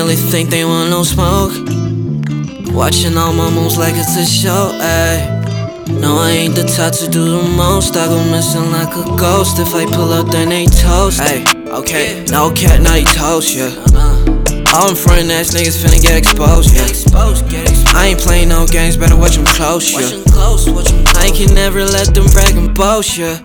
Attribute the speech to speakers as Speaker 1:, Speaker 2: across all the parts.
Speaker 1: really think they want no smoke. Watching all my moves like it's a show, ayy. No, I ain't the type to do the most. I go missing like a ghost. If I pull up, then they toast. Ayy, okay, no cat, now he toast, yeah. All them frontin' ass niggas finna get exposed, yeah. I ain't playing no games, better watch them close, yeah. I can never let them brag and boast, yeah.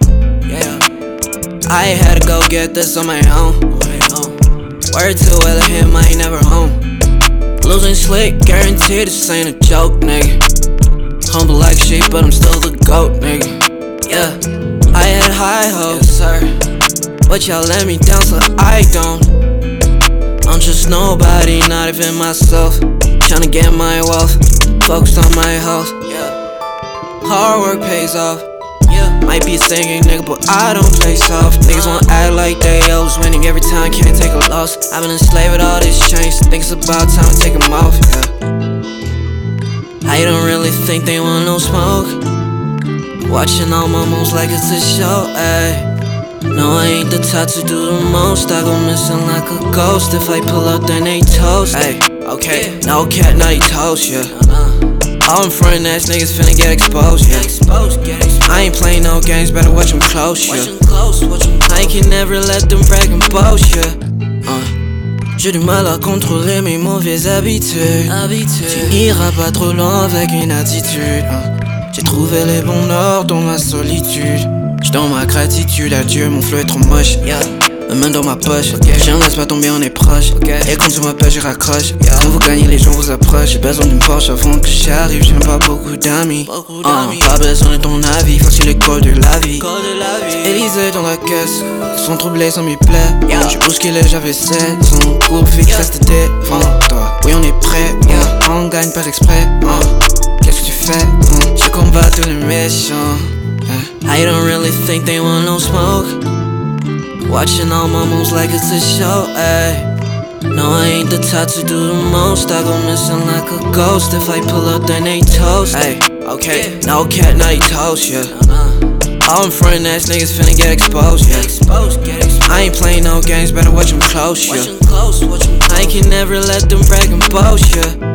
Speaker 1: I ain't had to go get this on my own. Word to Elohim, I ain't never home. Losing slick, guaranteed this ain't a joke, nigga. Humble like sheep, but I'm still the GOAT, nigga. Yeah, I had high hopes, sir, but y'all let me down, so I don't. I'm just nobody, not even myself. Tryna get my wealth, focused on my health. Hard work pays off. Might be a singing nigga, but I don't play soft. Niggas wanna act like they always winning every time, can't take a loss. I've been enslaved with all this change, think it's about time to take them off, yeah. I don't really think they want no smoke. Watching all my moves like it's a show, ayy. No, I ain't the type to do the most. I go missing like a ghost. If I pull up, then they toast. Ayy, okay, no cat, now he toast, yeah. All them frontin' ass niggas finna get exposed, yeah. I ain't playing no games, better watch them close, yeah. I can never let them brag and boast, yeah. J'ai du mal à contrôler mes mauvaises habitudes. Tu n'iras pas trop loin avec une attitude. J'ai trouvé les bons nord dans ma solitude. J'donne ma gratitude à Dieu, mon flow est trop moche, yeah. Ma main dans ma poche, j'en laisse pas tomber, on est proche. Et quand tu m'appelles, je raccroche. Quand vous gagnez, les gens vous approchent. J'ai besoin d'une Porsche avant que j'arrive, j'ai même pas beaucoup d'amis. Pas besoin de ton avis, facile l'école de la vie. Élysée dans la caisse, sont troublés sans m'y plaît. J'suis bousculé, j'avais 7, son groupe fixe reste devant toi. Oui, on est prêt, on gagne par exprès. Qu'est-ce que tu fais? Je combat tous les méchants. I don't really think they want no smoke. Watching all my moves like it's a show, ayy. No, I ain't the type to do the most. I go missing like a ghost. If I pull up, then they toast. Ayy, okay, no cat, now he toast, yeah. All them frontin' ass niggas finna get exposed, yeah. I ain't playing no games, better watch them close, yeah. I can never let them brag and boast, yeah.